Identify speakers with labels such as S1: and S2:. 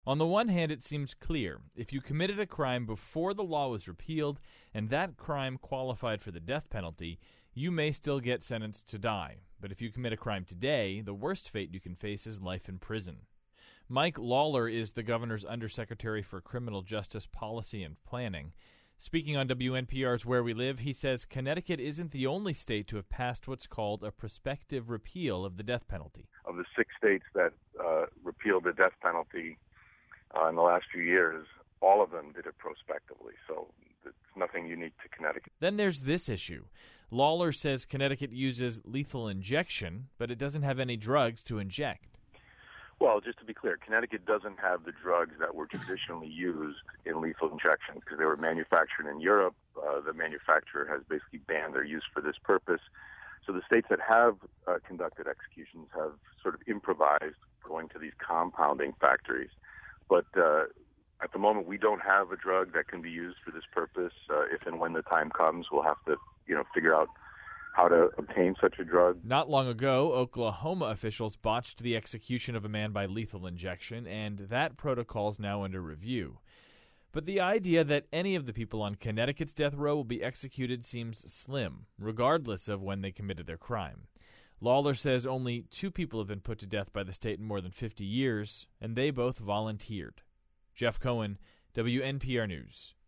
S1: On the one hand, it seems clear. If you committed a crime before the law was repealed and that crime qualified for the death penalty, you may still get sentenced to die. But if you commit a crime today, the worst fate you can face is life in prison. Mike Lawler is the governor's undersecretary for criminal justice policy and planning. Speaking on WNPR's Where We Live, he says Connecticut isn't the only state to have passed what's called a prospective repeal of the death penalty.
S2: Of the 6 states that repealed the death penalty in the last few years, all of them did it prospectively, so it's nothing unique to Connecticut.
S1: Then there's this issue. Lawler says Connecticut uses lethal injection, but it doesn't have any drugs to inject.
S2: Well, just to be clear, Connecticut doesn't have the drugs that were traditionally used in lethal injection because they were manufactured in Europe. The manufacturer has basically banned their use for this purpose. So the states that have conducted executions have sort of improvised going to these compounding factories. But at the moment, we don't have a drug that can be used for this purpose. If and when the time comes, we'll have to, figure out how to obtain such a drug.
S1: Not long ago, Oklahoma officials botched the execution of a man by lethal injection, and that protocol is now under review. But the idea that any of the people on Connecticut's death row will be executed seems slim, regardless of when they committed their crime. Lawler says only 2 people have been put to death by the state in more than 50 years, and they both volunteered. Jeff Cohen, WNPR News.